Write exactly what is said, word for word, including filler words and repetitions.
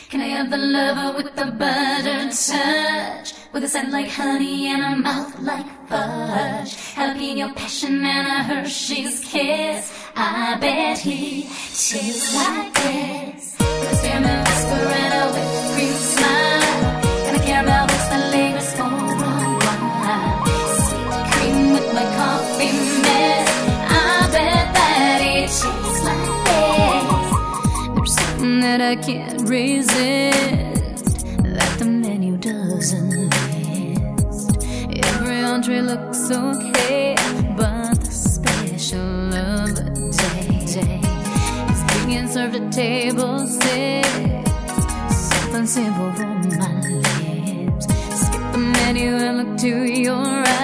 Can I have the lover with the buttered touch, with a scent like honey and a mouth like fudge? Happy in your passion and a Hershey's kiss. I bet he tastes like this. With a spearmint whisper and a whipped cream smile, and a caramel mix that lingers for a while. Sweet cream with my coffee mix. I bet that he tastes like this. There's something that I can't resist, that the menu doesn't list. Every entree looks okay, but the special of the day is being served at table six. Something simple for my lips. Skip the menu and look to your right.